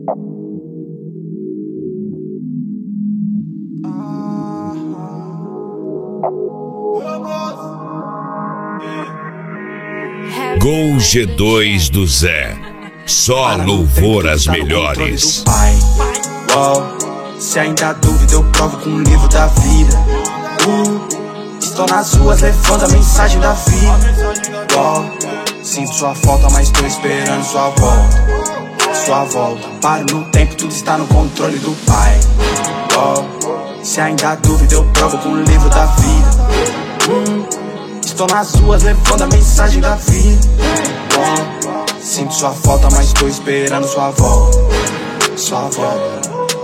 Gol G2 do Zé, só louvor às melhores. Se ainda há dúvida eu provo com o livro da vida. Estou nas ruas levando a mensagem da vida. Sinto sua falta, mas estou esperando sua volta. Sua volta, paro no tempo, tudo está no controle do Pai. Se ainda há dúvida eu provo com o livro da vida. Estou nas ruas levando a mensagem da vida. Sinto sua falta, mas estou esperando sua volta. Sua volta.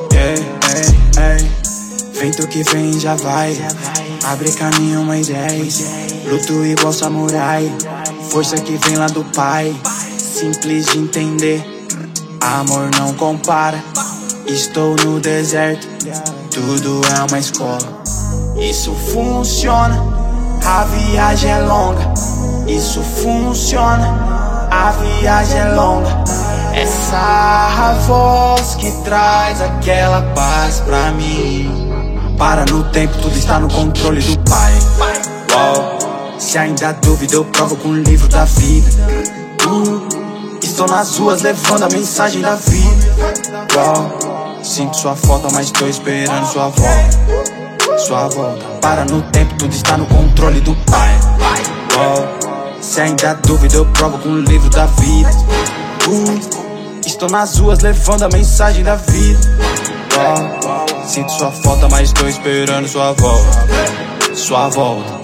Vento que vem já vai. Abre caminho, mais 10. Luto igual samurai. Força que vem lá do Pai. Simples de entender. Amor não compara. Estou no deserto. Tudo é uma escola. Isso funciona. A viagem é longa. Isso funciona. A viagem é longa. Essa voz que traz aquela paz pra mim. Para no tempo, tudo está no controle do Pai. Se ainda há dúvida eu provo com o livro da vida. Estou nas ruas levando a mensagem da vida. Sinto sua falta, mas estou esperando sua volta. Sua volta. Para no tempo, tudo está no controle do Pai. Se ainda há dúvida eu provo com o livro da vida. Estou nas ruas levando a mensagem da vida. Sinto sua falta, mas estou esperando sua volta. Sua volta.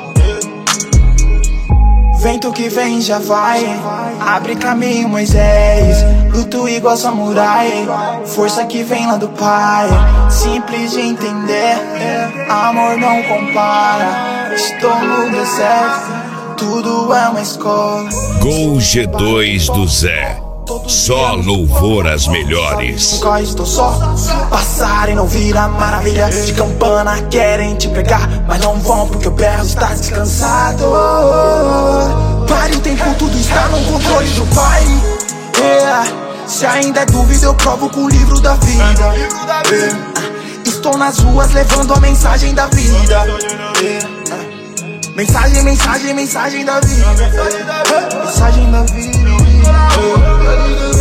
Vento que vem já vai. Abre caminho, Moisés. Luto igual samurai. Força que vem lá do Pai. Simples de entender. Amor não compara. Estou no deserto. Tudo é uma escola. Gol G2 do Zé, só louvor às melhores. Nunca estou só. Passar e não vir a maravilha de campana. Querem te pegar, mas não vão porque o berro está descansado. Pare o tempo, tudo está no controle do Pai. Se ainda é dúvida eu provo com o livro da vida. Estou nas ruas levando a mensagem da vida. Mensagem, mensagem, mensagem da vida. Mensagem da vida.